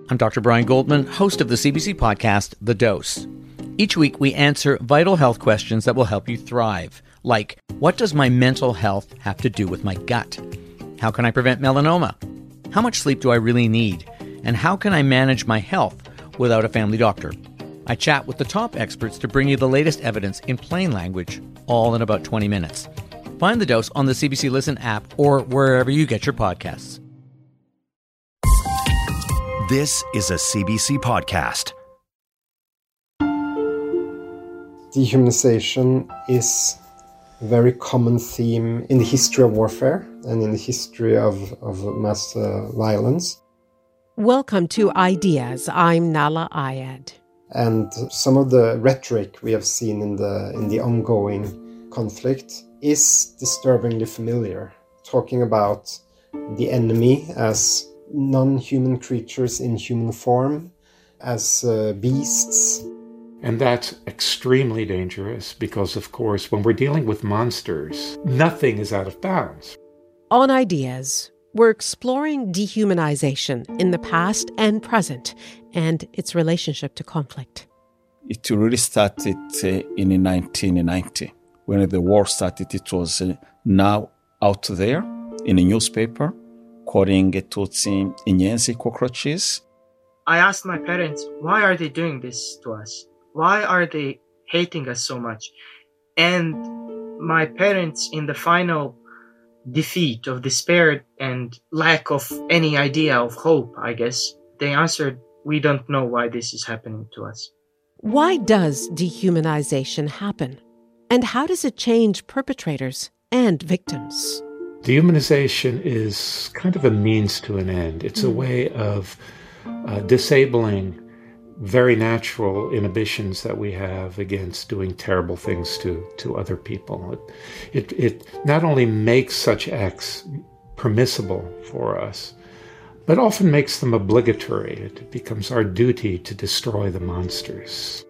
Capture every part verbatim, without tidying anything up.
I'm Doctor Brian Goldman, host of the C B C podcast, The Dose. Each week, we answer vital health questions that will help you thrive, like, what does my mental health have to do with my gut? How can I prevent melanoma? How much sleep do I really need? And how can I manage my health without a family doctor? I chat with the top experts to bring you the latest evidence in plain language, all in about twenty minutes. Find The Dose on the C B C Listen app or wherever you get your podcasts. This is a C B C podcast. Dehumanization is a very common theme in the history of warfare and in the history of, of mass uh, violence. Welcome to Ideas. I'm Nahlah Ayed. And some of the rhetoric we have seen in the in the ongoing conflict is disturbingly familiar, talking about the enemy as non-human creatures in human form, as uh, beasts. And that's extremely dangerous because, of course, when we're dealing with monsters, nothing is out of bounds. On Ideas, we're exploring dehumanization in the past and present and its relationship to conflict. It really started uh, in nineteen ninety. When the war started, it was uh, now out there in a newspaper, calling Tutsi Inyenzi cockroaches. I asked my parents, why are they doing this to us? Why are they hating us so much? And my parents, in the final defeat of despair and lack of any idea of hope, I guess, they answered, we don't know why this is happening to us. Why does dehumanization happen? And how does it change perpetrators and victims? Dehumanization is kind of a means to an end. It's a way of uh, disabling very natural inhibitions that we have against doing terrible things to, to other people. It, it, it not only makes such acts permissible for us, but often makes them obligatory. It becomes our duty to destroy the monsters.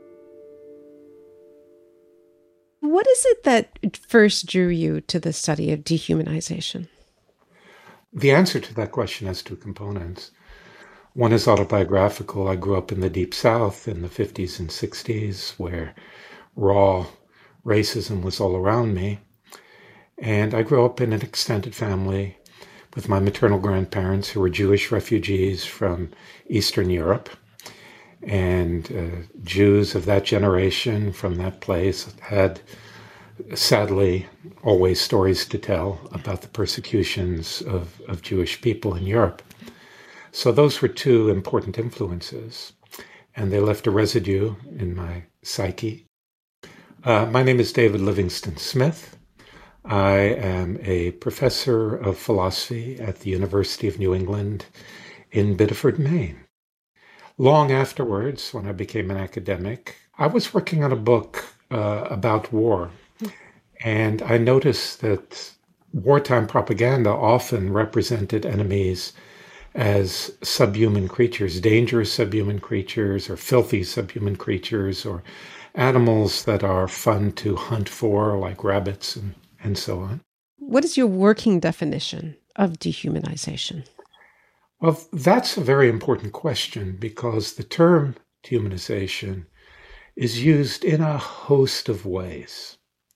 What is it that first drew you to the study of dehumanization? The answer to that question has two components. One is autobiographical. I grew up in the Deep South in the fifties and sixties, where raw racism was all around me. And I grew up in an extended family with my maternal grandparents who were Jewish refugees from Eastern Europe. And uh, Jews of that generation from that place had, sadly, always stories to tell about the persecutions of, of Jewish people in Europe. So those were two important influences, and they left a residue in my psyche. Uh, my name is David Livingston Smith. I am a professor of philosophy at the University of New England in Biddeford, Maine. Long afterwards, when I became an academic, I was working on a book uh, about war, and I noticed that wartime propaganda often represented enemies as subhuman creatures, dangerous subhuman creatures, or filthy subhuman creatures, or animals that are fun to hunt for, like rabbits and, and so on. What is your working definition of dehumanization? Well, that's a very important question because the term dehumanization is used in a host of ways.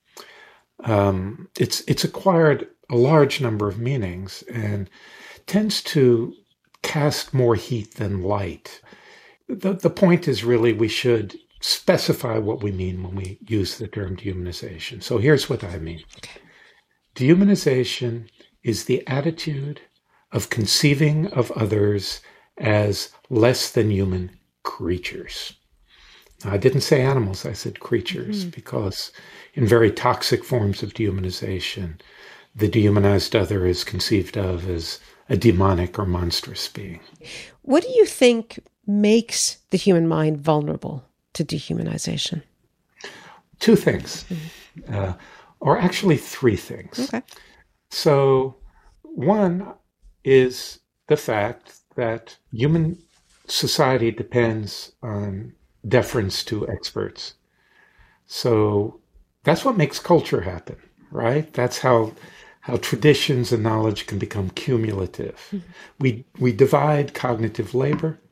Um, it's it's acquired a large number of meanings and tends to cast more heat than light. The, the point is really we should specify what we mean when we use the term dehumanization. So here's what I mean. Okay. Dehumanization is the attitude of conceiving of others as less than human creatures. Now, I didn't say animals, I said creatures, mm-hmm. because in very toxic forms of dehumanization, the dehumanized other is conceived of as a demonic or monstrous being. What do you think makes the human mind vulnerable to dehumanization? Two things, mm-hmm. uh, or actually three things. Okay. So one is the fact that human society depends on deference to experts. So that's what makes culture happen, right? That's how how traditions and knowledge can become cumulative. Mm-hmm. We we divide cognitive labor,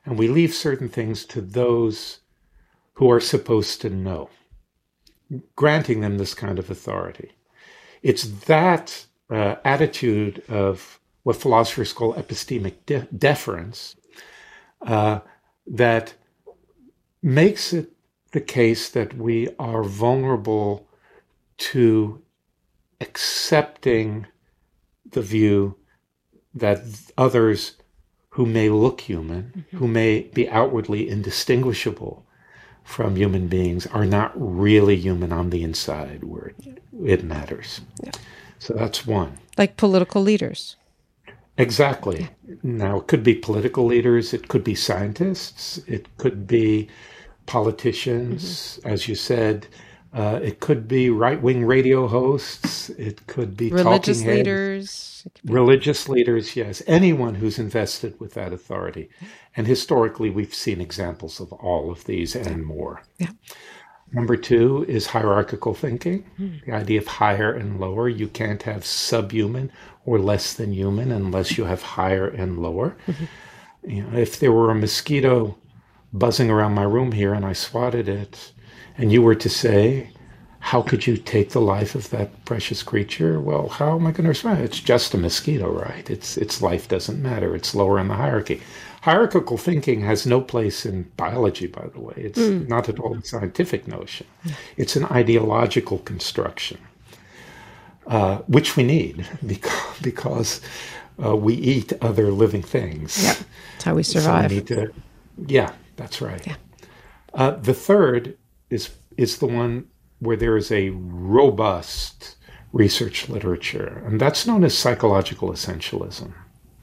and we leave certain things to those who are supposed to know, granting them this kind of authority. It's that uh, attitude of what philosophers call epistemic de- deference uh, that makes it the case that we are vulnerable to accepting the view that others who may look human, mm-hmm. who may be outwardly indistinguishable from human beings, are not really human on the inside where it, it matters. Yeah. So that's one. Like political leaders. Exactly. Yeah. Now, it could be political leaders, it could be scientists, it could be politicians, mm-hmm. as you said. Uh, it could be right-wing radio hosts. It could be religious talking leaders. Be religious leaders, yes. Anyone who's invested with that authority. And historically, we've seen examples of all of these and yeah. more. Yeah. Number two is hierarchical thinking, mm. the idea of higher and lower. You can't have subhuman or less than human unless you have higher and lower. Mm-hmm. You know, if there were a mosquito buzzing around my room here and I swatted it, and you were to say, how could you take the life of that precious creature? Well, how am I going to respond? It's just a mosquito, right? It's its life doesn't matter. It's lower in the hierarchy. Hierarchical thinking has no place in biology, by the way. It's mm. not at all a scientific notion. It's an ideological construction, uh, which we need because, because uh, we eat other living things. Yeah, that's how we survive. So we need to, yeah, that's right. Yeah. Uh, the third is is the one where there is a robust research literature, and that's known as psychological essentialism.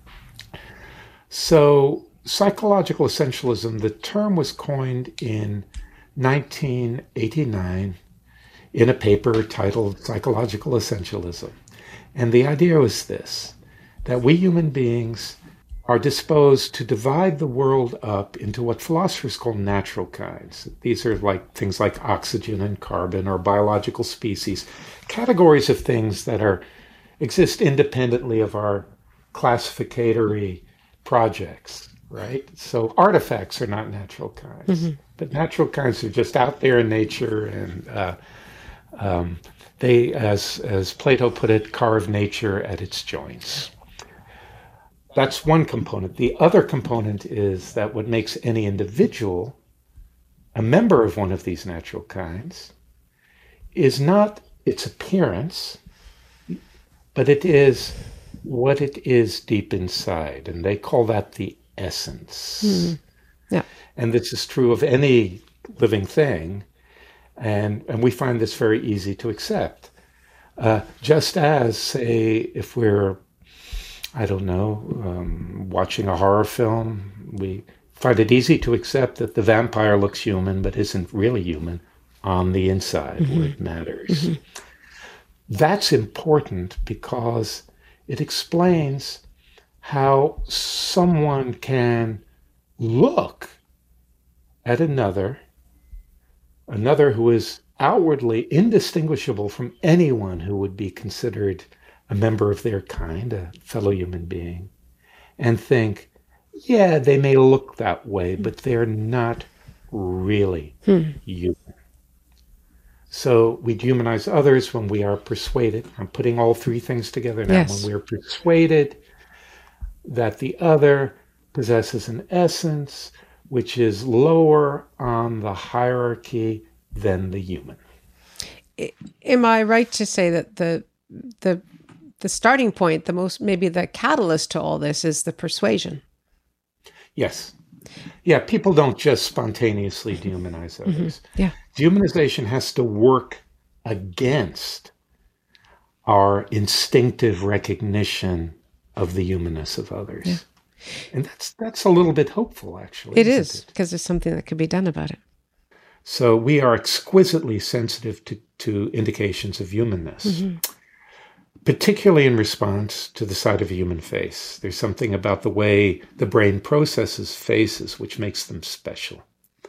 So psychological essentialism, the term was coined in nineteen eighty-nine in a paper titled Psychological Essentialism. And the idea was this, that we human beings are disposed to divide the world up into what philosophers call natural kinds. These are like things like oxygen and carbon or biological species, categories of things that are exist independently of our classificatory projects, right? So artifacts are not natural kinds, mm-hmm. but natural kinds are just out there in nature, and uh, um, they, as as Plato put it, carve nature at its joints. That's one component. The other component is that what makes any individual a member of one of these natural kinds is not its appearance, but it is what it is deep inside. And they call that the essence. Mm. Yeah. And this is true of any living thing. And, and we find this very easy to accept. Uh, just as, say, if we're I don't know, um, watching a horror film, we find it easy to accept that the vampire looks human but isn't really human on the inside, mm-hmm. where it matters. Mm-hmm. That's important because it explains how someone can look at another, another who is outwardly indistinguishable from anyone who would be considered a member of their kind, a fellow human being, and think, yeah, they may look that way, but they're not really hmm. human. So we humanize others when we are persuaded. I'm putting all three things together now. Yes. When we're persuaded that the other possesses an essence which is lower on the hierarchy than the human. Am I right to say that the the the starting point, the most, maybe the catalyst to all this is the persuasion? Yes. Yeah, people don't just spontaneously dehumanize others. Mm-hmm. Yeah. Dehumanization has to work against our instinctive recognition of the humanness of others. Yeah. And that's that's a little bit hopeful, actually. It is, because there's something that could be done about it. So we are exquisitely sensitive to, to indications of humanness. Mm-hmm. Particularly in response to the sight of a human face. There's something about the way the brain processes faces which makes them special.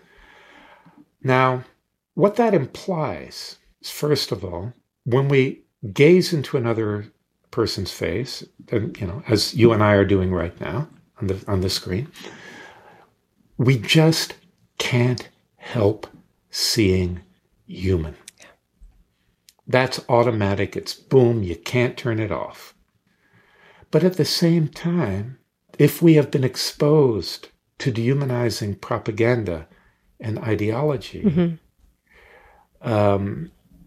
Now, what that implies is, first of all, when we gaze into another person's face, and, you know, as you and I are doing right now on the on the screen, we just can't help seeing human. That's automatic. It's boom. You can't turn it off. But at the same time, if we have been exposed to dehumanizing propaganda and ideology mm-hmm. um,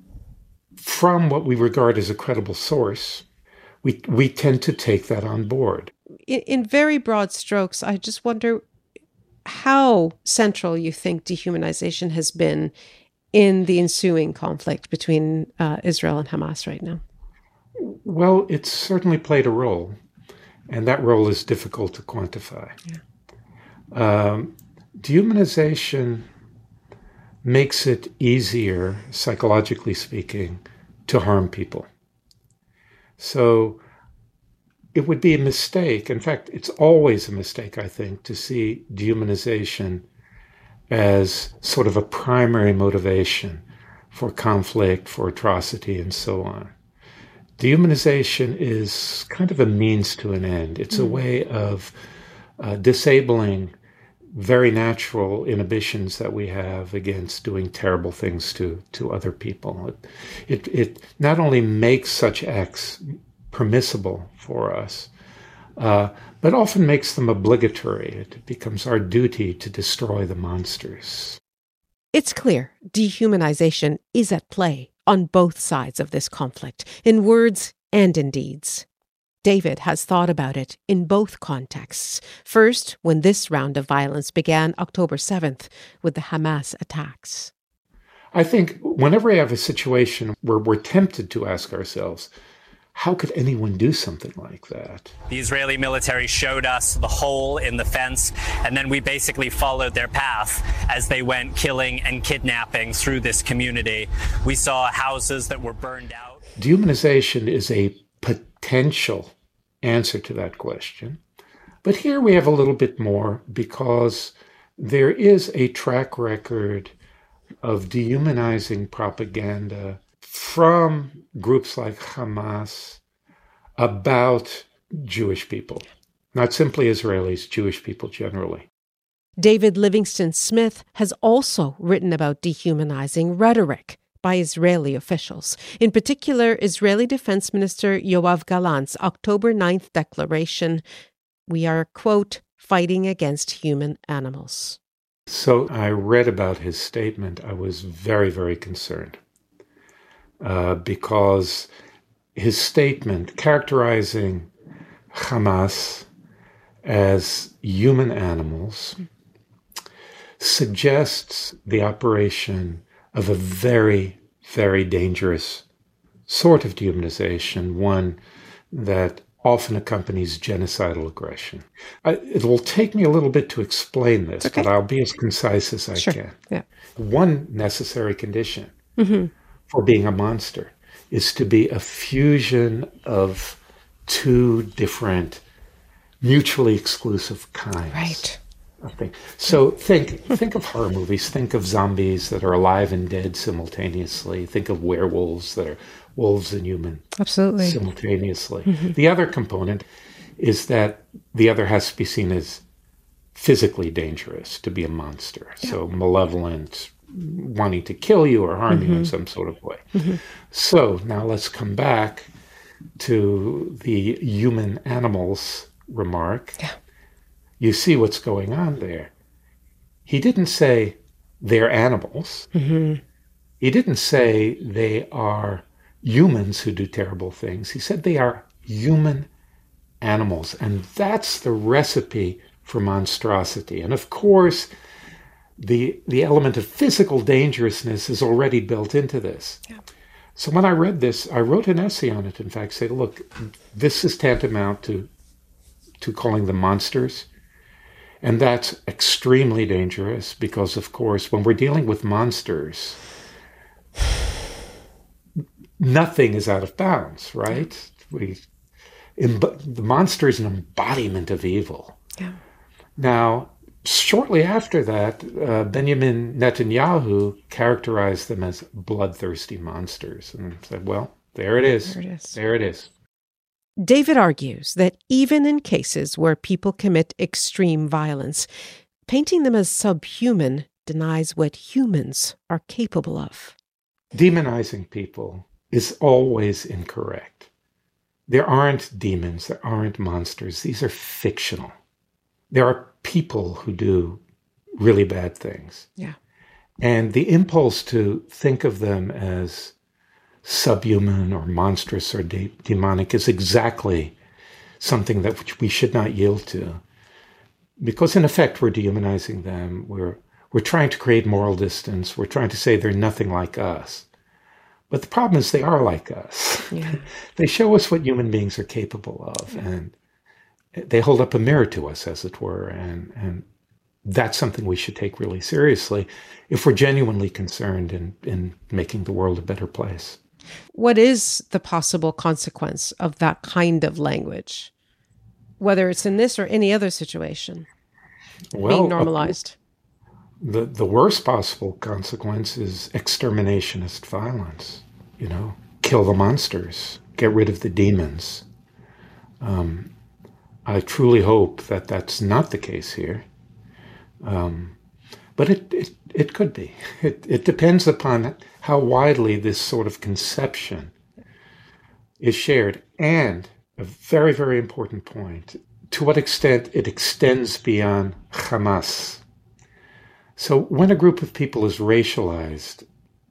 from what we regard as a credible source, we we tend to take that on board. In, in very broad strokes, I just wonder how central you think dehumanization has been in the ensuing conflict between uh, Israel and Hamas right now? Well, it's certainly played a role, and that role is difficult to quantify. Yeah. Um, dehumanization makes it easier, psychologically speaking, to harm people. So it would be a mistake. In fact, it's always a mistake, I think, to see dehumanization as sort of a primary motivation for conflict, for atrocity, and so on. Dehumanization is kind of a means to an end. It's mm. a way of uh, disabling very natural inhibitions that we have against doing terrible things to, to other people. It, it, it not only makes such acts permissible for us, uh, but often makes them obligatory. It becomes our duty to destroy the monsters. It's clear dehumanization is at play on both sides of this conflict, in words and in deeds. David has thought about it in both contexts. First, when this round of violence began October seventh with the Hamas attacks. I think whenever we have a situation where we're tempted to ask ourselves, how could anyone do something like that? The Israeli military showed us the hole in the fence, and then we basically followed their path as they went killing and kidnapping through this community. We saw houses that were burned out. Dehumanization is a potential answer to that question. But here we have a little bit more because there is a track record of dehumanizing propaganda from groups like Hamas about Jewish people, not simply Israelis, Jewish people generally. David Livingston Smith has also written about dehumanizing rhetoric by Israeli officials, in particular Israeli Defense Minister Yoav Gallant's October ninth declaration, "We are, quote, fighting against human animals." So I read about his statement. I was very, very concerned. Uh, because his statement characterizing Hamas as human animals suggests the operation of a very, very dangerous sort of dehumanization, one that often accompanies genocidal aggression. I, it will take me a little bit to explain this, okay. but I'll be as concise as I sure. can. Yeah. One necessary condition mm-hmm. for being a monster is to be a fusion of two different, mutually exclusive kinds. Right. Of things. So think think of horror movies. Think of zombies that are alive and dead simultaneously. Think of werewolves that are wolves and human Absolutely. simultaneously. Mm-hmm. The other component is that the other has to be seen as physically dangerous, to be a monster. Yeah. So malevolent, wanting to kill you or harm mm-hmm. you in some sort of way. Mm-hmm. So now let's come back to the human animals remark. Yeah. You see what's going on there. He didn't say they're animals. Mm-hmm. He didn't say they are humans who do terrible things. He said they are human animals. And that's the recipe for monstrosity. And of course, the the element of physical dangerousness is already built into this. Yeah. So when I read this, I wrote an essay on it, in fact, say, look, this is tantamount to to calling them monsters. And that's extremely dangerous because, of course, when we're dealing with monsters, nothing is out of bounds, right? We, the monster is an embodiment of evil. Yeah. Now, shortly after that, uh, Benjamin Netanyahu characterized them as bloodthirsty monsters and said, well, there it is. There it is. There it is. David argues that even in cases where people commit extreme violence, Painting them as subhuman denies what humans are capable of. Demonizing people is always incorrect. There aren't demons, there aren't monsters. These are fictional. There are people who do really bad things. Yeah. And the impulse to think of them as subhuman or monstrous or de- demonic is exactly something that we should not yield to. Because in effect, we're dehumanizing them. We're, we're trying to create moral distance. We're trying to say they're nothing like us. But the problem is they are like us. Yeah. They show us what human beings are capable of. Yeah. And they hold up a mirror to us, as it were. And, and that's something we should take really seriously if we're genuinely concerned in, in making the world a better place. What is the possible consequence of that kind of language, whether it's in this or any other situation, well, being normalized? Uh, the, the worst possible consequence is exterminationist violence. You know, kill the monsters, get rid of the demons. Um, I truly hope that that's not the case here. Um, but it, it, it could be. It, it depends upon how widely this sort of conception is shared. And a very, very important point, to what extent it extends beyond Hamas. So when a group of people is racialized,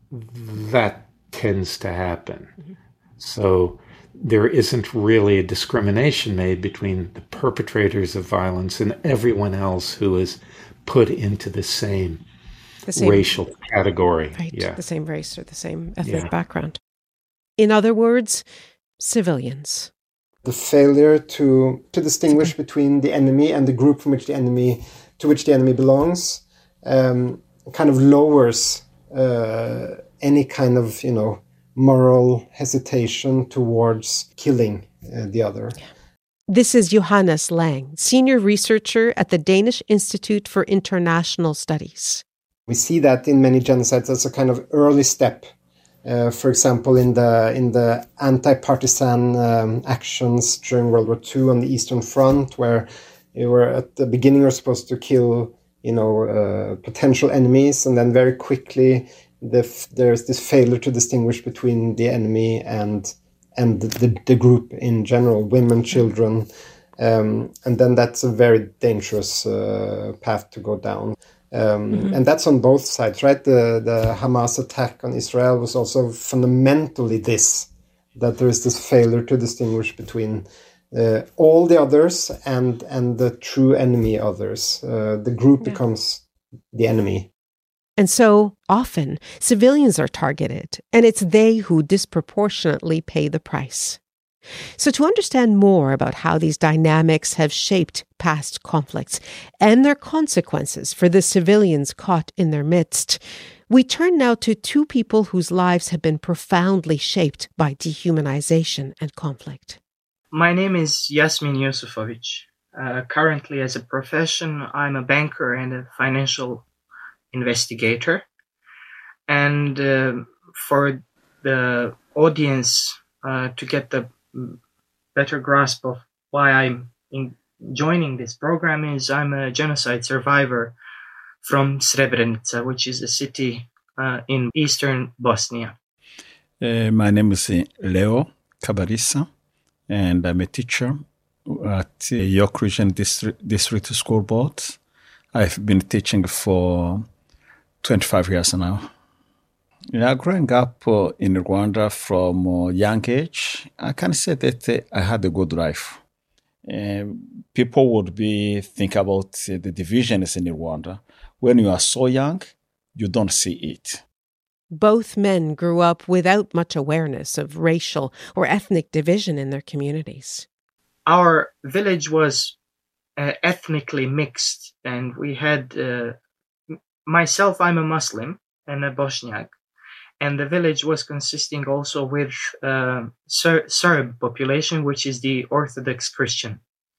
that tends to happen. Mm-hmm. So there isn't really a discrimination made between the perpetrators of violence and everyone else who is put into the same, the same racial category. Right, yeah. The same race or the same ethnic yeah. background. In other words, civilians. The failure to to distinguish between the enemy and the group from which the enemy to which the enemy belongs um, kind of lowers uh, any kind of, you know, moral hesitation towards killing uh, the other. Yeah. This is Johannes Lang, senior researcher at the Danish Institute for International Studies. We see that in many genocides as a kind of early step. Uh, for example, in the in the anti-partisan um, actions during World War Two on the Eastern Front, where you were at the beginning were supposed to kill, you know, uh, potential enemies, and then very quickly the f- there's this failure to distinguish between the enemy and and the, the, the group in general, women, children, um, and then that's a very dangerous uh, path to go down. Um, mm-hmm. And that's on both sides, right? The the Hamas attack on Israel was also fundamentally this, that there is this failure to distinguish between uh, all the others and and the true enemy others. Uh, the group yeah. becomes the enemy. And so often civilians are targeted, and it's they who disproportionately pay the price. So to understand more about how these dynamics have shaped past conflicts and their consequences for the civilians caught in their midst, we turn now to two people whose lives have been profoundly shaped by dehumanization and conflict. My name is Yasmin Yusufovic. Uh, currently, as a profession, I'm a banker and a financial investigator. And uh, for the audience uh, to get the better grasp of why I'm in joining this program is I'm a genocide survivor from Srebrenica, which is a city uh, in eastern Bosnia. Uh, my name is Leo Cabarissa, and I'm a teacher at York Region District, District School Board. I've been teaching for twenty-five years now. Yeah, growing up uh, in Rwanda from a uh, young age, I can say that uh, I had a good life. Uh, people would be think about uh, the divisions in Rwanda. When you are so young, you don't see it. Both men grew up without much awareness of racial or ethnic division in their communities. Our village was uh, ethnically mixed, and we had, uh, myself, I'm a Muslim and a Bosniak. And the village was consisting also with uh, Ser- Serb population, which is the Orthodox Christian.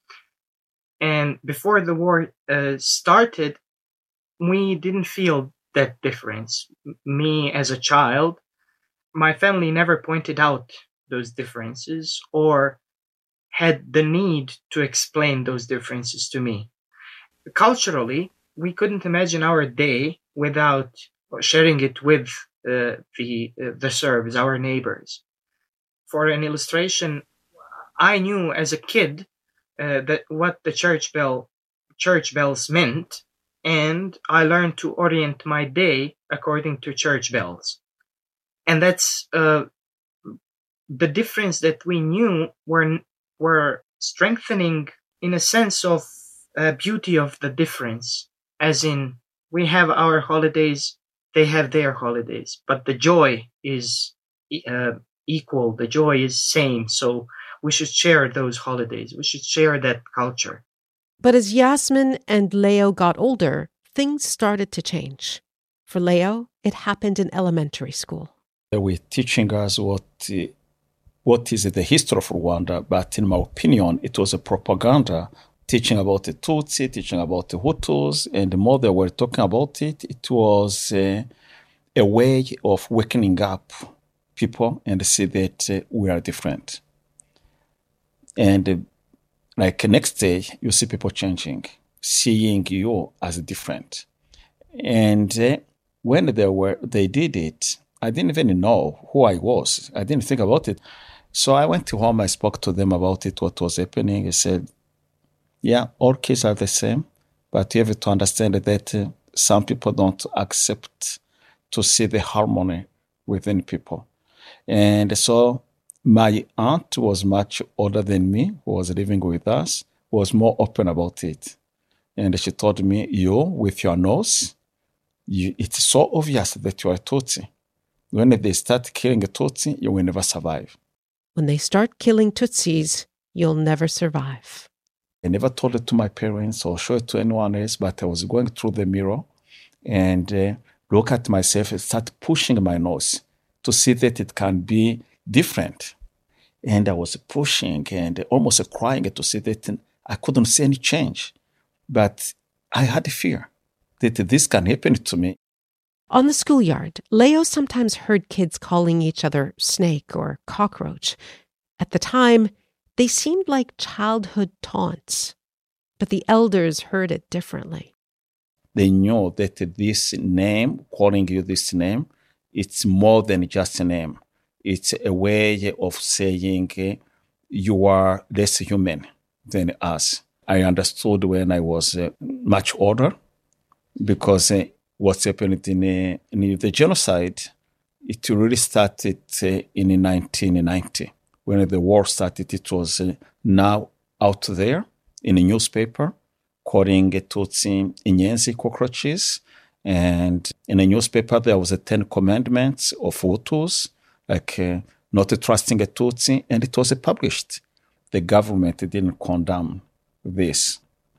And before the war uh, started, we didn't feel that difference. Me as a child, my family never pointed out those differences or had the need to explain those differences to me. Culturally, we couldn't imagine our day without sharing it with uh, the uh, the Serbs, our neighbors. For an illustration, I knew as a kid uh, that what the church bell church bells meant, and I learned to orient my day according to church bells. And that's uh, the difference that we knew were were strengthening in a sense of uh, beauty of the difference, as in we have our holidays, they have their holidays, but the joy is uh, equal, the joy is same. So we should share those holidays. We should share that culture. But as Yasmin and Leo got older, things started to change. For Leo, it happened in elementary school. They were teaching us what uh, what is the history of Rwanda, but in my opinion, it was a propaganda, teaching about the Tutsi, teaching about the Hutus, and the more they were talking about it, it was uh, a way of wakening up people and see that uh, we are different. And uh, like next day, you see people changing, seeing you as different. And uh, when they were they did it, I didn't even know who I was. I didn't think about it. So I went to home, I spoke to them about it, what was happening. I said, yeah, all kids are the same, but you have to understand that uh, some people don't accept to see the harmony within people. And so my aunt was much older than me, who was living with us, was more open about it. And she told me, you, with your nose, you, it's so obvious that you are a Tutsi. When they start killing a Tutsi, you will never survive. When they start killing Tutsis, you'll never survive. I never told it to my parents or show it to anyone else, but I was going through the mirror and uh, look at myself and start pushing my nose to see that it can be different. And I was pushing and almost crying to see that I couldn't see any change. But I had fear that this can happen to me. On the schoolyard, Leo sometimes heard kids calling each other snake or cockroach. At the time, they seemed like childhood taunts, but the elders heard it differently. They knew that this name, calling you this name, it's more than just a name. It's a way of saying uh, you are less human than us. I understood when I was uh, much older, because uh, what's happened in, uh, in the genocide, it really started uh, in nineteen ninety. When the war started, it was uh, now out there in a newspaper calling Tutsi Inyenzi cockroaches. And in a newspaper, there was a Ten Commandments of Hutus, like uh, not trusting a Tutsi, and it was uh, published. The government didn't condemn this.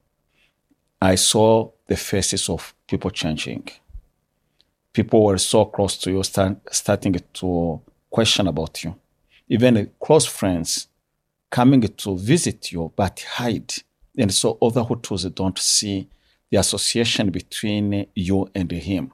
I saw the faces of people changing. People were so close to you, start, starting to question about you. Even close friends coming to visit you, but hide. And so other Hutus don't see the association between you and him.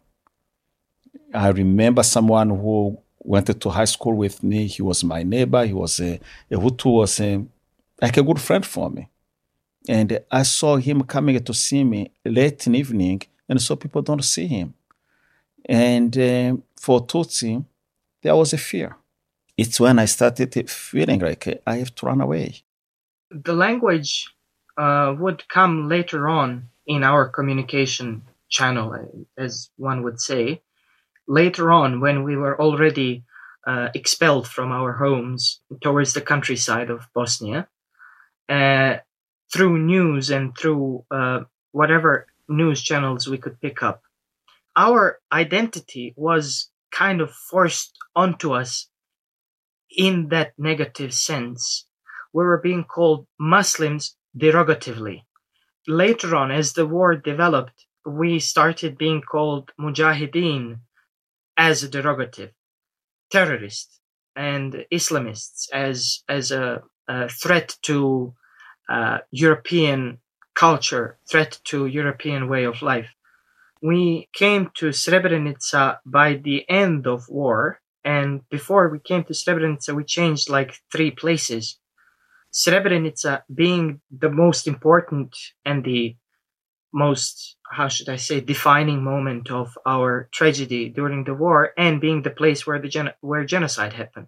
I remember someone who went to high school with me. He was my neighbor. He was a, a Hutu, was a, like a good friend for me. And I saw him coming to see me late in the evening, and so people don't see him. And uh, for Tutsi, there was a fear. It's when I started feeling like I have to run away. The language uh, would come later on in our communication channel, as one would say. Later on, when we were already uh, expelled from our homes towards the countryside of Bosnia, uh, through news and through uh, whatever news channels we could pick up, our identity was kind of forced onto us in that negative sense. We were being called Muslims derogatively. Later on, as the war developed, we started being called Mujahideen as a derogative, terrorists and Islamists as as a, a threat to uh, European culture, threat to European way of life. We came to Srebrenica by the end of war, and before we came to Srebrenica, we changed like three places. Srebrenica being the most important and the most, how should I say, defining moment of our tragedy during the war, and being the place where the gen- where genocide happened.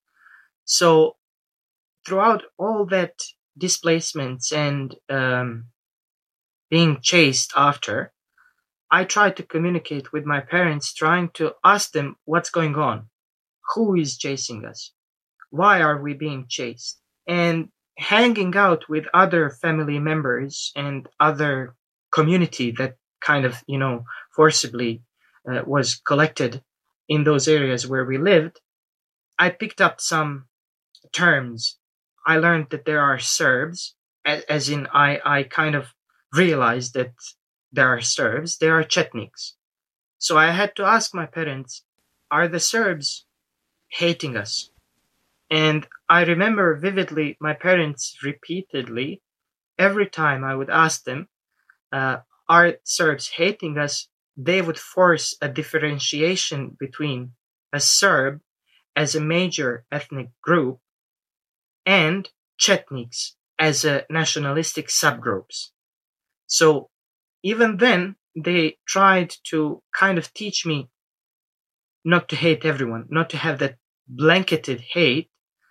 So throughout all that displacements and um, being chased after, I tried to communicate with my parents, trying to ask them what's going on, who is chasing us, why are we being chased, and hanging out with other family members and other community that kind of, you know, forcibly uh, was collected in those areas where we lived. I picked up some terms. I learned that there are Serbs, as, as in I, I kind of realized that there are Serbs, there are Chetniks. So I had to ask my parents, are the Serbs hating us? And I remember vividly my parents repeatedly, every time I would ask them, uh, are Serbs hating us? They would force a differentiation between a Serb as a major ethnic group and Chetniks as a nationalistic subgroups. So even then, they tried to kind of teach me not to hate everyone, not to have that blanketed hate,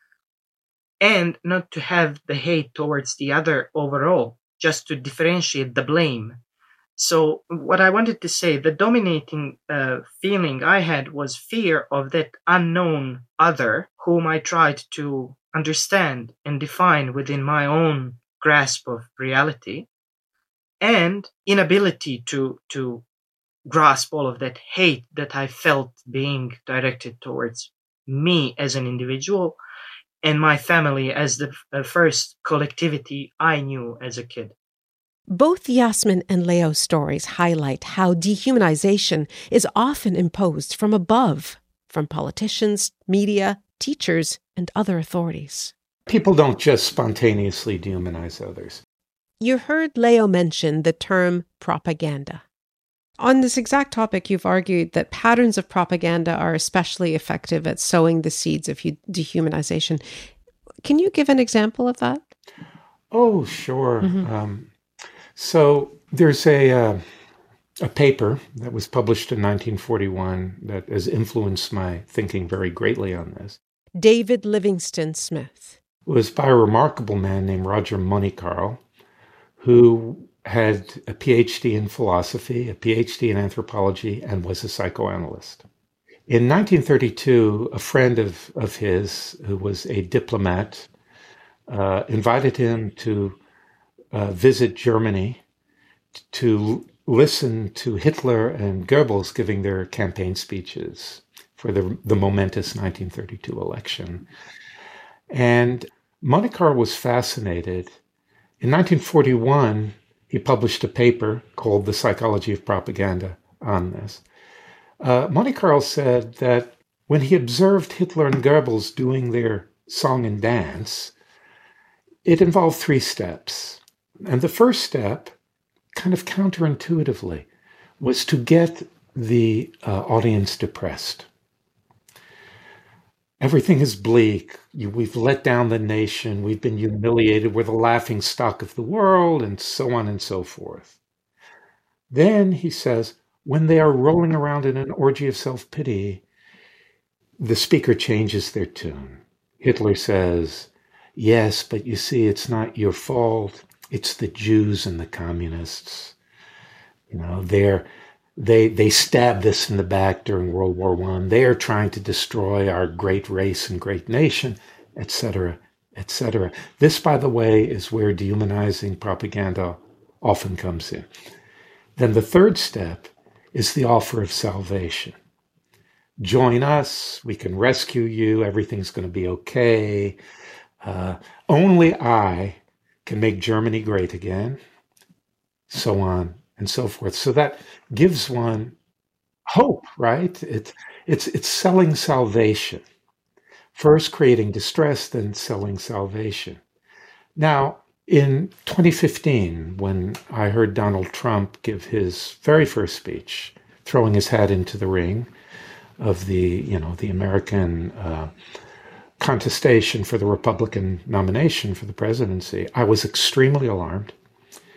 and not to have the hate towards the other overall, just to differentiate the blame. So what I wanted to say, the dominating uh, feeling I had was fear of that unknown other whom I tried to understand and define within my own grasp of reality, and inability to to grasp all of that hate that I felt being directed towards me as an individual and my family as the uh, first collectivity I knew as a kid. Both Yasmin and Leo's stories highlight how dehumanization is often imposed from above, from politicians, media, teachers, and other authorities. People don't just spontaneously dehumanize others. You heard Leo mention the term propaganda. On this exact topic, you've argued that patterns of propaganda are especially effective at sowing the seeds of dehumanization. Can you give an example of that? Oh, sure. Mm-hmm. Um, so there's a uh, a paper that was published in nineteen forty-one that has influenced my thinking very greatly on this. David Livingstone Smith. It was by a remarkable man named Roger Monicarl, who had a P H D in philosophy, a P H D in anthropology, and was a psychoanalyst. In nineteen thirty-two, a friend of, of his, who was a diplomat, uh, invited him to uh, visit Germany to listen to Hitler and Goebbels giving their campaign speeches for the, the momentous nineteen thirty-two election. And Monicarl was fascinated. In nineteen forty-one, he published a paper called The Psychology of Propaganda on this. Uh, Monicarl said that when he observed Hitler and Goebbels doing their song and dance, it involved three steps. And the first step, kind of counterintuitively, was to get the uh, audience depressed. Everything is bleak. You, we've let down the nation. We've been humiliated. We're the laughing stock of the world, and so on and so forth. Then, he says, when they are rolling around in an orgy of self-pity, the speaker changes their tune. Hitler says, yes, but you see, it's not your fault. It's the Jews and the communists. You know, they're They they stabbed us in the back during World War One. They are trying to destroy our great race and great nation, et cetera, et cetera. This, by the way, is where dehumanizing propaganda often comes in. Then the third step is the offer of salvation. Join us. We can rescue you. Everything's going to be okay. Uh, only I can make Germany great again. So on and so forth. So that gives one hope, right? It, it's it's selling salvation. First creating distress, then selling salvation. Now, in twenty fifteen, when I heard Donald Trump give his very first speech, throwing his hat into the ring of the, you know, the American uh, contestation for the Republican nomination for the presidency, I was extremely alarmed.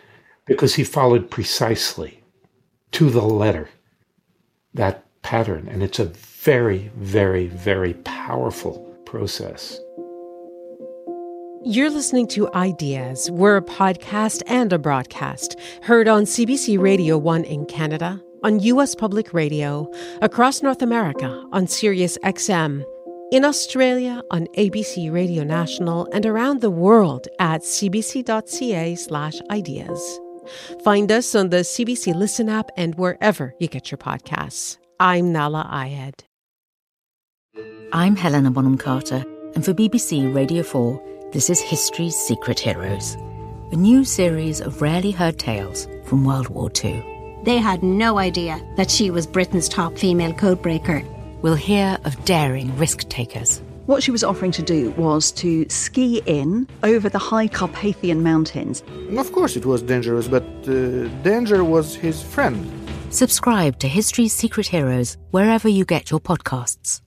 because he followed precisely to the letter that pattern. And it's a very, very, very powerful process. You're listening to Ideas. We're a podcast and a broadcast, heard on C B C Radio one in Canada, on U S Public Radio, across North America on Sirius X M, in Australia on A B C Radio National, and around the world at cbc.ca slash ideas. Find us on the C B C Listen app and wherever you get your podcasts. I'm Nahlah Ayed. I'm Helena Bonham Carter, and for B B C Radio four, this is History's Secret Heroes, a new series of rarely heard tales from World War Two. They had no idea that she was Britain's top female codebreaker. We'll hear of daring risk-takers. What she was offering to do was to ski in over the high Carpathian Mountains. Of course it was dangerous, but uh, danger was his friend. Subscribe to History's Secret Heroes wherever you get your podcasts.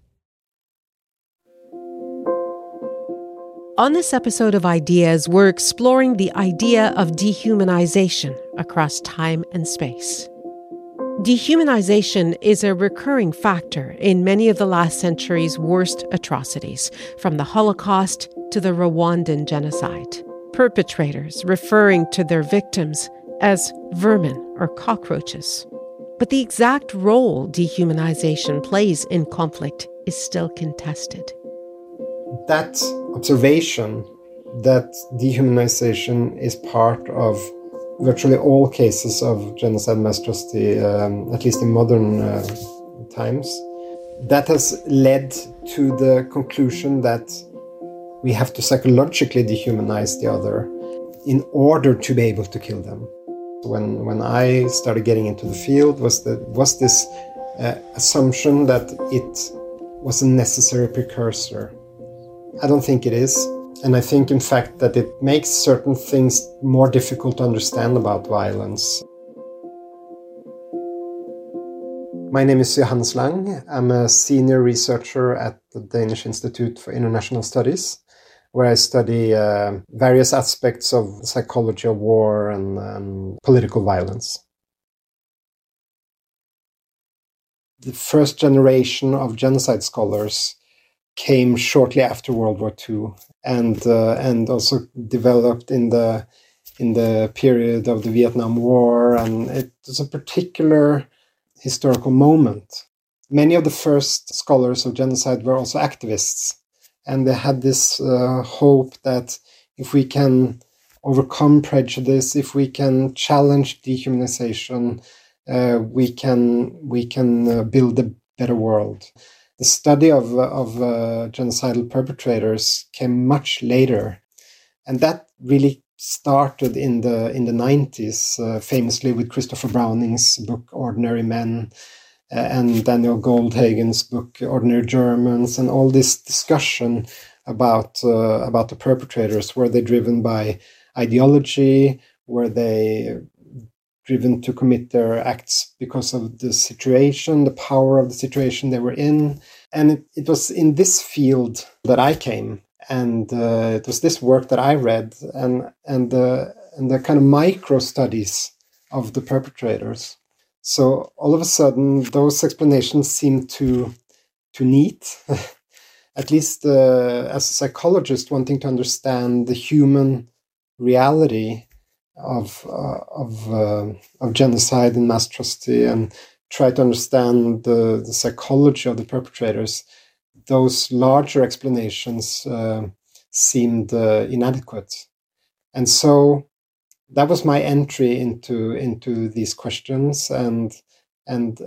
On this episode of Ideas, we're exploring the idea of dehumanization across time and space. Dehumanization is a recurring factor in many of the last century's worst atrocities, from the Holocaust to the Rwandan genocide. Perpetrators referring to their victims as vermin or cockroaches. But the exact role dehumanization plays in conflict is still contested. That observation that dehumanization is part of virtually all cases of genocide and mass atrocity, um, at least in modern uh, times, that has led to the conclusion that we have to psychologically dehumanize the other in order to be able to kill them. When when I started getting into the field, was that was this uh, assumption that it was a necessary precursor. I don't think it is. And I think, in fact, that it makes certain things more difficult to understand about violence. My name is Johannes Lang. I'm a senior researcher at the Danish Institute for International Studies, where I study uh, various aspects of the psychology of war and, and political violence. The first generation of genocide scholars came shortly after World War Two, and uh, and also developed in the in the period of the Vietnam War, and it was a particular historical moment. Many of the first scholars of genocide were also activists, and they had this uh, hope that if we can overcome prejudice, if we can challenge dehumanization, uh, we can we can uh, build a better world. The study of, of uh, genocidal perpetrators came much later, and that really started in the in the nineties, uh, famously with Christopher Browning's book Ordinary Men, uh, and Daniel Goldhagen's book Ordinary Germans, and all this discussion about uh, about the perpetrators. Were they driven by ideology? Were they driven to commit their acts because of the situation, the power of the situation they were in? And it, it was in this field that I came, and uh, it was this work that I read, and and the and the kind of micro studies of the perpetrators. So all of a sudden, those explanations seemed to to neat, at least uh, as a psychologist wanting to understand the human reality of uh, of uh, of genocide and mass atrocity, and try to understand the, the psychology of the perpetrators. Those larger explanations uh, seemed uh, inadequate, and so that was my entry into into these questions, and and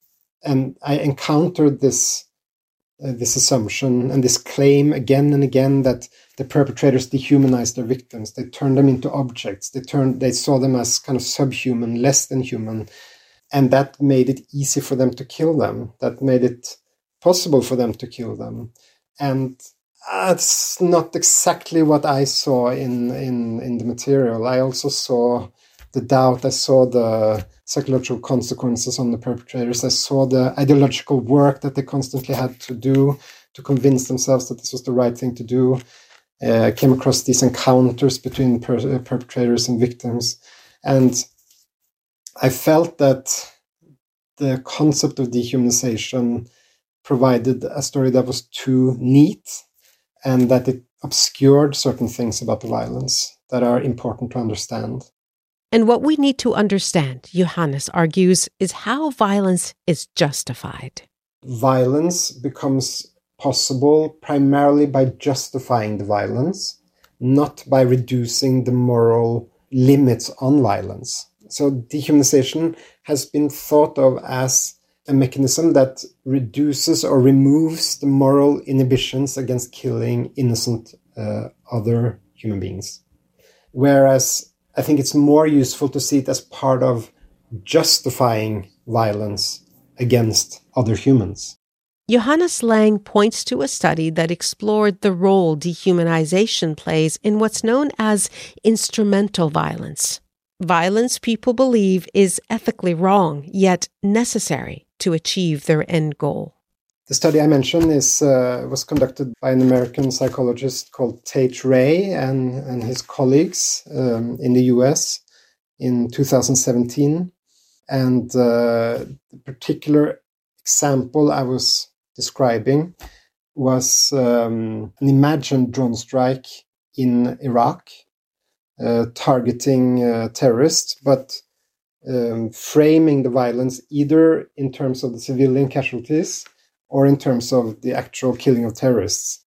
and I encountered this uh, this assumption and this claim again and again that the perpetrators dehumanized their victims. They turned them into objects. They turned they saw them as kind of subhuman, less than human. And that made it easy for them to kill them. That made it possible for them to kill them. And that's not exactly what I saw in, in, in the material. I also saw the doubt. I saw the psychological consequences on the perpetrators. I saw the ideological work that they constantly had to do to convince themselves that this was the right thing to do. Uh, I came across these encounters between per- perpetrators and victims. And I felt that the concept of dehumanization provided a story that was too neat and that it obscured certain things about the violence that are important to understand. And what we need to understand, Johannes argues, is how violence is justified. Violence becomes possible primarily by justifying the violence, not by reducing the moral limits on violence. So dehumanization has been thought of as a mechanism that reduces or removes the moral inhibitions against killing innocent uh, other human beings. Whereas I think it's more useful to see it as part of justifying violence against other humans. Johannes Lang points to a study that explored the role dehumanization plays in what's known as instrumental violence. Violence people believe is ethically wrong, yet necessary to achieve their end goal. The study I mentioned is uh, was conducted by an American psychologist called Tate Ray and, and his colleagues um, in the U S in two thousand seventeen. And uh, the particular example I was describing was um, an imagined drone strike in Iraq, uh, targeting uh, terrorists, but um, framing the violence either in terms of the civilian casualties or in terms of the actual killing of terrorists.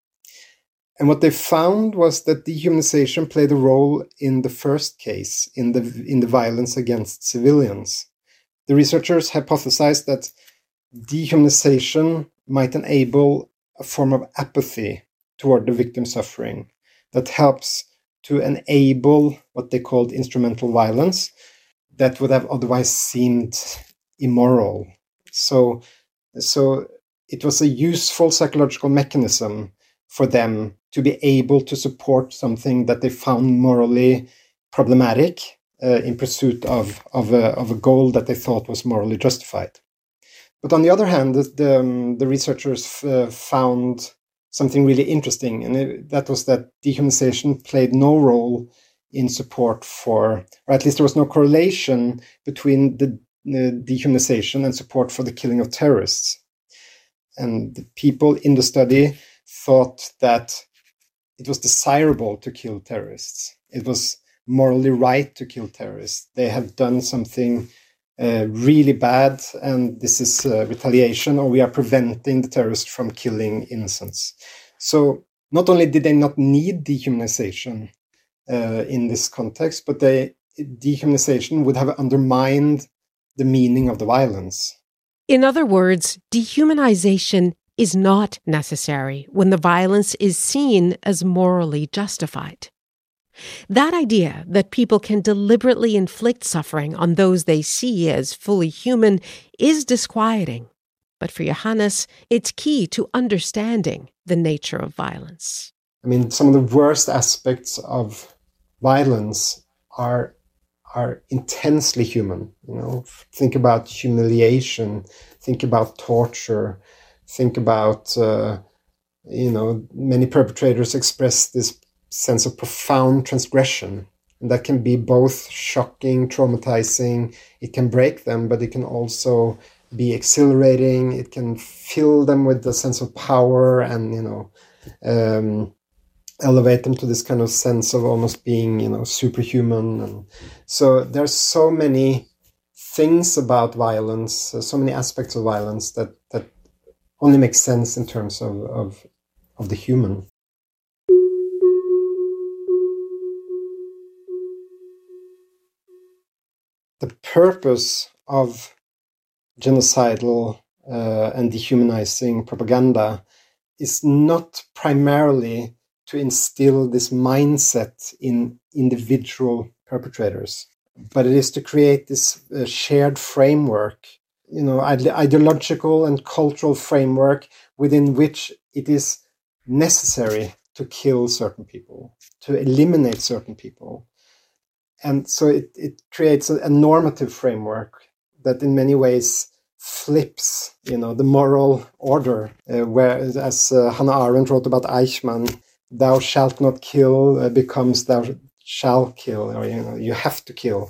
And what they found was that dehumanization played a role in the first case, in the in the violence against civilians. The researchers hypothesized that dehumanization might enable a form of apathy toward the victim's suffering that helps to enable what they called instrumental violence that would have otherwise seemed immoral. So, so it was a useful psychological mechanism for them to be able to support something that they found morally problematic uh, in pursuit of, of, a, of a goal that they thought was morally justified. But on the other hand, the, the, um, the researchers f- uh, found something really interesting, and it, that was that dehumanization played no role in support for, or at least there was no correlation between the, the dehumanization and support for the killing of terrorists. And the people in the study thought that it was desirable to kill terrorists. It was morally right to kill terrorists. They have done something uh, really bad, and this is uh, retaliation, or we are preventing the terrorists from killing innocents. So not only did they not need dehumanization uh, in this context, but they, dehumanization would have undermined the meaning of the violence. In other words, dehumanization is not necessary when the violence is seen as morally justified. That idea that people can deliberately inflict suffering on those they see as fully human is disquieting. But for Johannes, it's key to understanding the nature of violence. I mean, some of the worst aspects of violence are are intensely human. You know, think about humiliation, think about torture, think about, uh, you know, many perpetrators express this sense of profound transgression. And that can be both shocking, traumatizing, it can break them, but it can also be exhilarating, it can fill them with a sense of power and, you know, um, elevate them to this kind of sense of almost being, you know, superhuman. And so there's so many things about violence, uh, so many aspects of violence that, that only make sense in terms of, of, of the human. The purpose of genocidal uh, and dehumanizing propaganda is not primarily to instill this mindset in individual perpetrators, but it is to create this uh, shared framework, you know, ide- ideological and cultural framework within which it is necessary to kill certain people, to eliminate certain people. And so it, it creates a, a normative framework that in many ways flips, you know, the moral order, uh, where, as uh, Hannah Arendt wrote about Eichmann, thou shalt not kill uh, becomes thou shall kill, or, you know, you have to kill.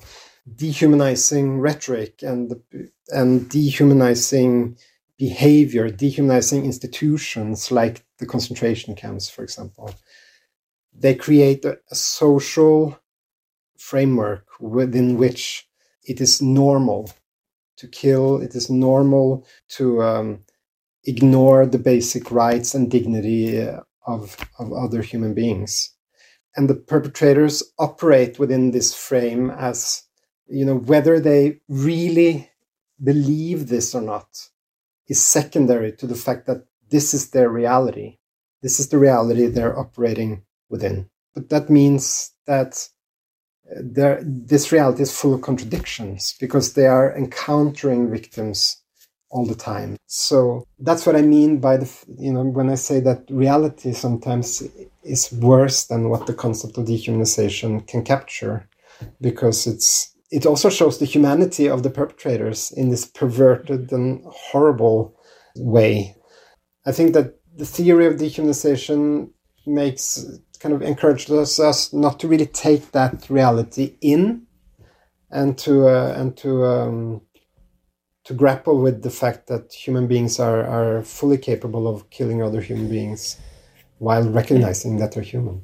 dehumanizing rhetoric and and dehumanizing behavior, dehumanizing institutions like the concentration camps, for example. They create a, a social framework within which it is normal to kill, it is normal to um, ignore the basic rights and dignity of, of other human beings. And the perpetrators operate within this frame as, you know, whether they really believe this or not is secondary to the fact that this is their reality. This is the reality they're operating within. But that means that there, this reality is full of contradictions because they are encountering victims all the time. So that's what I mean by the, you know, when I say that reality sometimes is worse than what the concept of dehumanization can capture, because it's it also shows the humanity of the perpetrators in this perverted and horrible way. I think that the theory of dehumanization makes kind of encourages us not to really take that reality in, and to uh, and to um, to grapple with the fact that human beings are are fully capable of killing other human beings, while recognizing that they're human.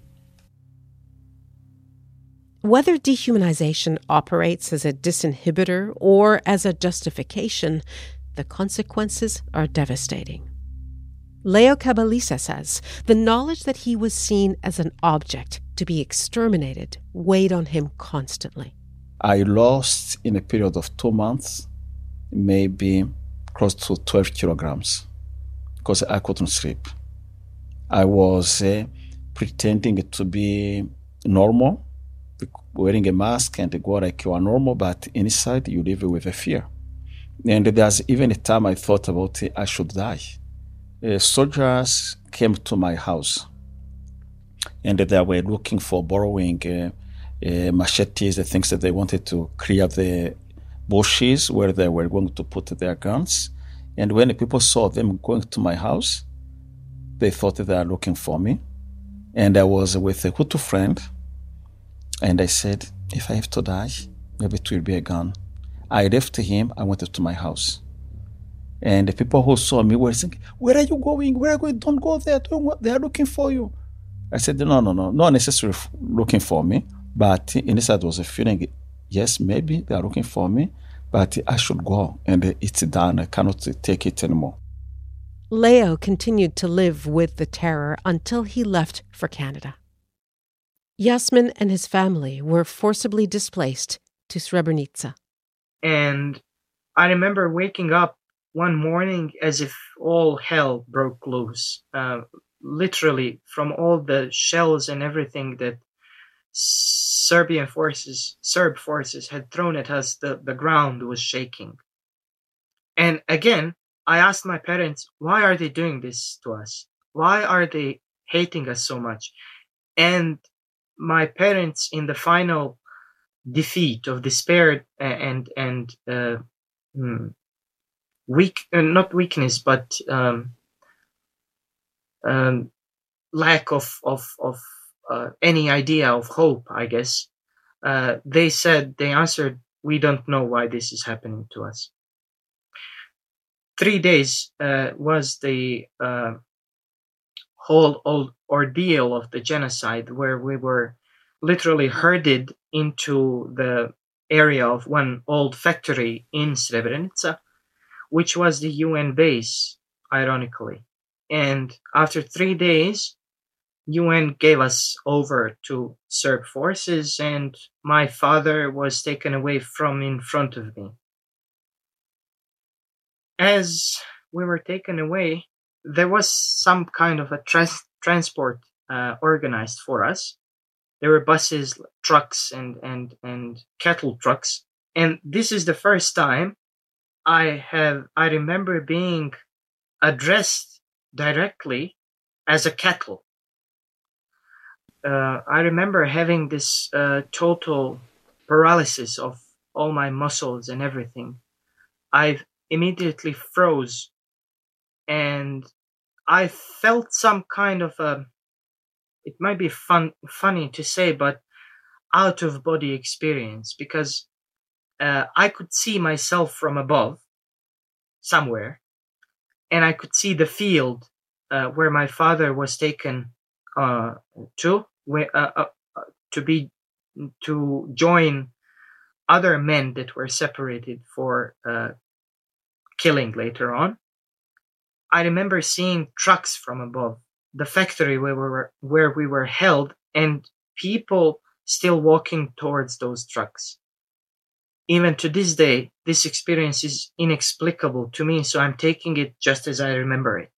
Whether dehumanization operates as a disinhibitor or as a justification, the consequences are devastating. Leo Cabalisa says the knowledge that he was seen as an object to be exterminated weighed on him constantly. I lost, in a period of two months, maybe close to twelve kilograms because I couldn't sleep. I was uh, pretending to be normal, wearing a mask and go like you are normal, but inside you live with a fear. And there's even a time I thought about it, I should die. Uh, soldiers came to my house and they were looking for borrowing uh, uh, machetes, the things that they wanted to clear the bushes where they were going to put their guns. And when people saw them going to my house, they thought that they are looking for me. And I was with a Hutu friend, and I said, if I have to die, maybe it will be a gun. I left him, I went to my house. And the people who saw me were saying, where are you going? Where are you going? Don't go there. Don't, they are looking for you. I said, no, no, no, not necessarily looking for me. But inside was a feeling, yes, maybe they are looking for me, but I should go. And it's done. I cannot take it anymore. Leo continued to live with the terror until he left for Canada. Yasmin and his family were forcibly displaced to Srebrenica. And I remember waking up one morning as if all hell broke loose. Uh, literally, from all the shells and everything that Serbian forces, Serb forces had thrown at us, the, the ground was shaking. And again, I asked my parents, why are they doing this to us? Why are they hating us so much? And my parents, in the final defeat of despair and and uh, weak, uh, not weakness, but um, um, lack of of of uh, any idea of hope, I guess, uh, they said, they answered, we don't know why this is happening to us. Three days uh, was the uh, whole old ordeal of the genocide, where we were literally herded into the area of one old factory in Srebrenica, which was the U N base, ironically. And after three days, U N gave us over to Serb forces, and my father was taken away from in front of me. As we were taken away, there was some kind of a trans- transport uh, organized for us. There were buses, trucks, and, and, and cattle trucks. And this is the first time I have, I remember being addressed directly as a cattle. Uh, I remember having this uh, total paralysis of all my muscles and everything. I immediately froze, and I felt some kind of a, it might be fun, funny to say, but out of body experience, because uh, I could see myself from above somewhere, and I could see the field uh, where my father was taken uh, to, where, uh, uh, to be to join other men that were separated for uh, killing later on. I remember seeing trucks from above, the factory where we were, where we were held, and people still walking towards those trucks. Even to this day, this experience is inexplicable to me, so I'm taking it just as I remember it.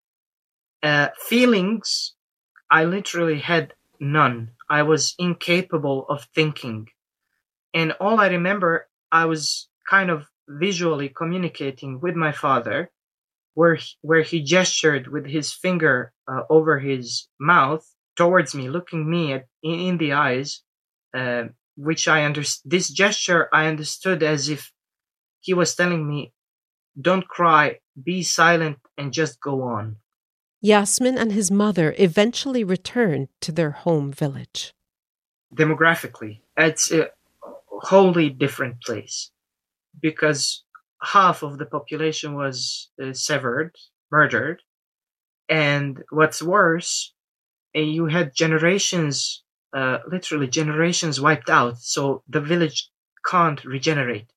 Uh, feelings, I literally had none. I was incapable of thinking. And all I remember, I was kind of visually communicating with my father, where he, where he gestured with his finger uh, over his mouth towards me, looking me at, in, in the eyes, uh, which I understood. This gesture I understood as if he was telling me, "Don't cry, be silent, and just go on." Yasmin and his mother eventually returned to their home village. Demographically, it's a wholly different place, because half of the population was uh, severed, murdered, and what's worse, uh, you had generations, uh, literally generations wiped out, so the village can't regenerate.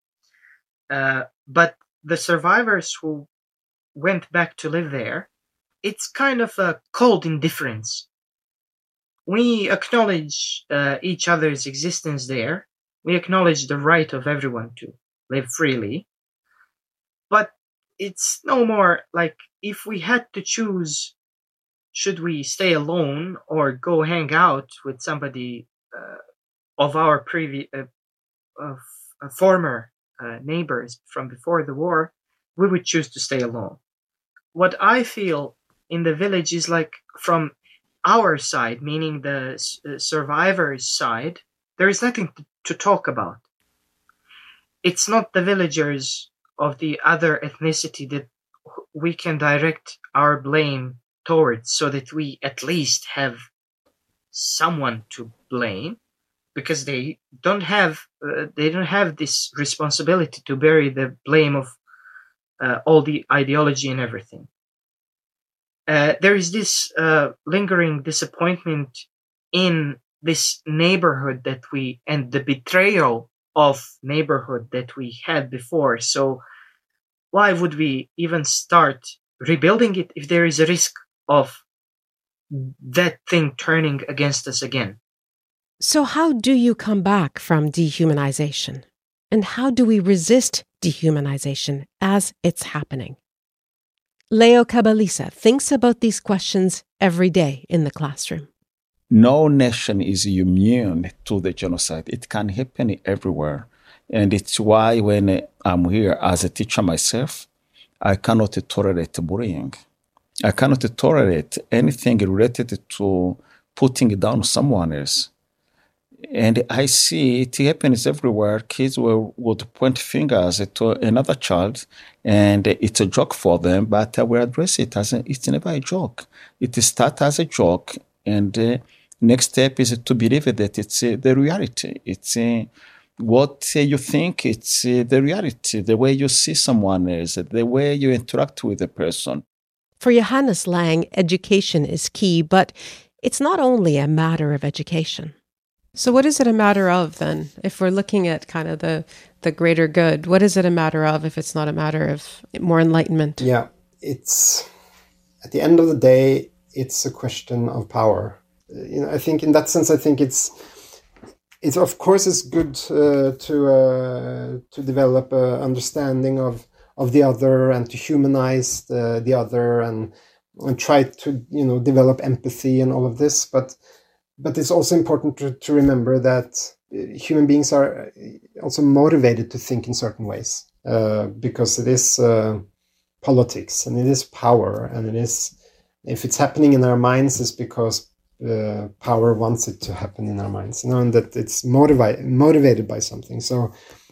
Uh, but the survivors who went back to live there, it's kind of a cold indifference. We acknowledge uh, each other's existence there. We acknowledge the right of everyone to live freely. But it's no more like, if we had to choose, should we stay alone or go hang out with somebody uh, of our previous, uh, of, uh, former uh, neighbors from before the war, we would choose to stay alone. What I feel in the village is like, from our side, meaning the uh, survivors' side, there is nothing to, to talk about. It's not the villagers of the other ethnicity that we can direct our blame towards, so that we at least have someone to blame, because they don't have uh, they don't have this responsibility to bury the blame of uh, all the ideology and everything. Uh, there is this uh, lingering disappointment in this neighborhood that we, and the betrayal of neighborhood that we had before. So why would we even start rebuilding it if there is a risk of that thing turning against us again? So how do you come back from dehumanization? And how do we resist dehumanization as it's happening? Leo Cabalisa thinks about these questions every day in the classroom. No nation is immune to the genocide. It can happen everywhere. And it's why when I'm here as a teacher myself, I cannot tolerate bullying. I cannot tolerate anything related to putting down someone else. And I see it happens everywhere. Kids will, would point fingers to another child, and it's a joke for them, but I will address it as a, it's never a joke. It starts as a joke, and uh, next step is to believe that it's uh, the reality. It's uh, what uh, you think, it's uh, the reality, the way you see someone else, the way you interact with a person. For Johannes Lang, education is key, but it's not only a matter of education. So what is it a matter of then? If we're looking at kind of the, the greater good, what is it a matter of if it's not a matter of more enlightenment? Yeah, it's, at the end of the day, it's a question of power. You know, I think in that sense, I think it's, it's of course it's good uh, to uh, to develop an understanding of, of the other and to humanize the, the other and and try to, you know, develop empathy and all of this, but But it's also important to, to remember that human beings are also motivated to think in certain ways, uh, because it is uh, politics and it is power, and it is, if it's happening in our minds, it's because uh, power wants it to happen in our minds, you know, and that it's motivated motivated by something. So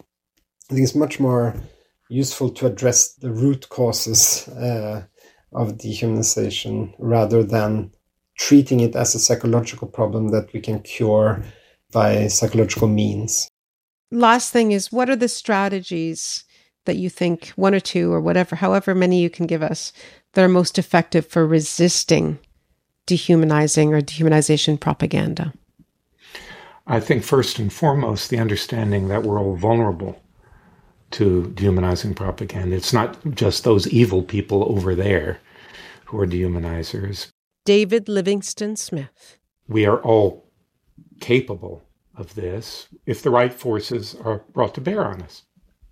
I think it's much more useful to address the root causes uh, of dehumanization rather than treating it as a psychological problem that we can cure by psychological means. last thing is, what are the strategies that you think, one or two or whatever, however many you can give us, that are most effective for resisting dehumanizing or dehumanization propaganda? I think first and foremost, the understanding that we're all vulnerable to dehumanizing propaganda. It's not just those evil people over there who are dehumanizers. David Livingstone Smith. We are all capable of this if the right forces are brought to bear on us.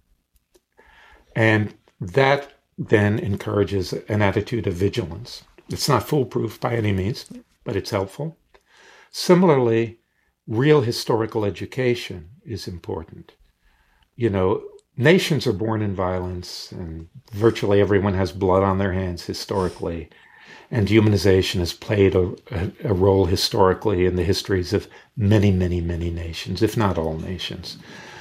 And that then encourages an attitude of vigilance. It's not foolproof by any means, but it's helpful. Similarly, real historical education is important. You know, nations are born in violence, and virtually everyone has blood on their hands historically. And dehumanization has played a, a, a role historically in the histories of many, many, many nations, if not all nations.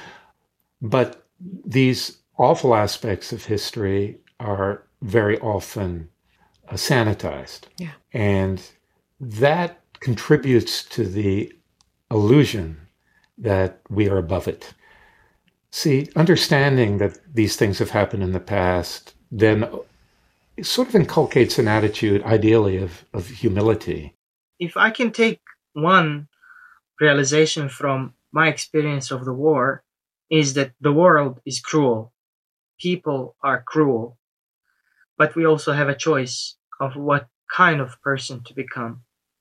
But these awful aspects of history are very often uh, sanitized. Yeah. And that contributes to the illusion that we are above it. See, understanding that these things have happened in the past then sort of inculcates an attitude, ideally, of, of humility. If I can take one realization from my experience of the war, is that the world is cruel. People are cruel. But we also have a choice of what kind of person to become.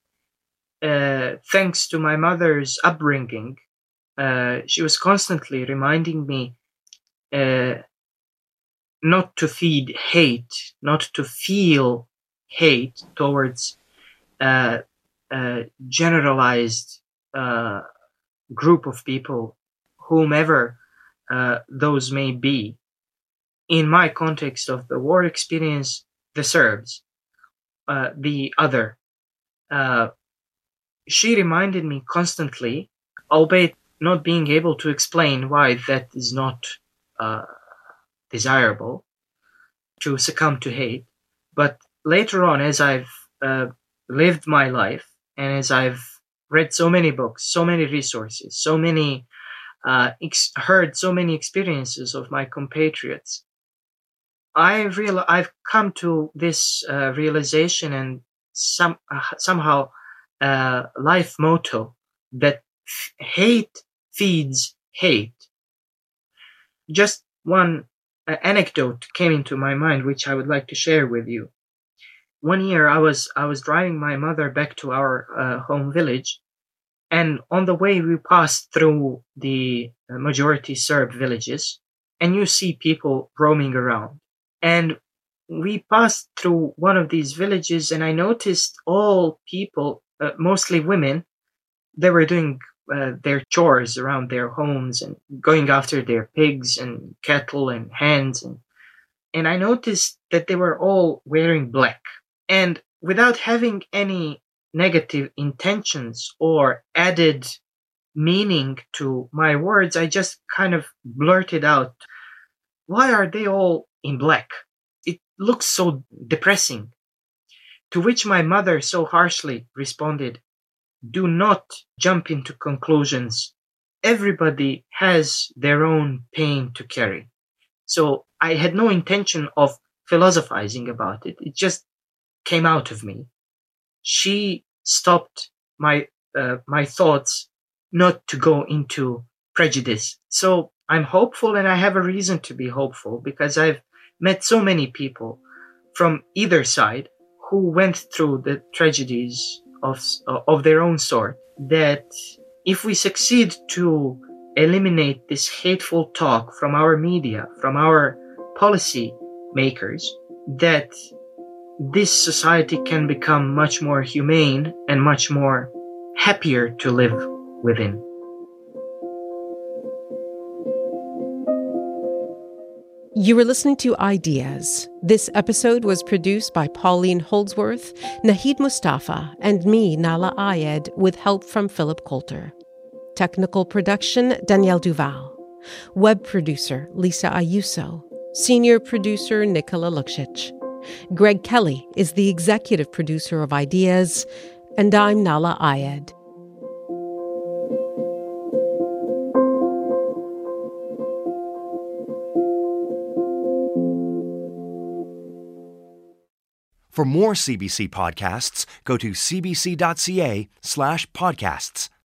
Uh, thanks to my mother's upbringing, uh, she was constantly reminding me uh, not to feed hate, not to feel hate towards uh, a generalized uh, group of people, whomever uh, those may be. In my context of the war experience, the Serbs, uh, the other, uh, she reminded me constantly, albeit not being able to explain why that is not uh, desirable, to succumb to hate. But later on, as I've uh, lived my life, and as I've read so many books, so many resources, so many, uh, ex- heard so many experiences of my compatriots, I real I've come to this uh, realization and some uh, somehow uh, life motto that f- hate feeds hate. Just one uh, anecdote came into my mind, which I would like to share with you. One year, I was I was driving my mother back to our uh, home village, and on the way we passed through the majority Serb villages, and you see people roaming around. And we passed through one of these villages, and I noticed all people, uh, mostly women, they were doing uh, their chores around their homes and going after their pigs and cattle and hens. And, and I noticed that they were all wearing black. And without having any negative intentions or added meaning to my words, I just kind of blurted out, why are they all in black? It looks so depressing. To which my mother so harshly responded, do not jump into conclusions. Everybody has their own pain to carry. So I had no intention of philosophizing about it. It just came out of me. She stopped my uh, my thoughts not to go into prejudice. So I'm hopeful, and I have a reason to be hopeful, because I've met so many people from either side who went through the tragedies of of their own sort, that if we succeed to eliminate this hateful talk from our media, from our policy makers, that this society can become much more humane and much more happier to live within. You were listening to Ideas. This episode was produced by Pauline Holdsworth, Nahid Mustafa, and me, Nala Ayed, with help from Philip Coulter. Technical production, Danielle Duval. Web producer, Lisa Ayuso. Senior producer, Nicola Luksic. Greg Kelly is the executive producer of Ideas, and I'm Nala Ayed. For more C B C podcasts, go to cbc.ca slash podcasts.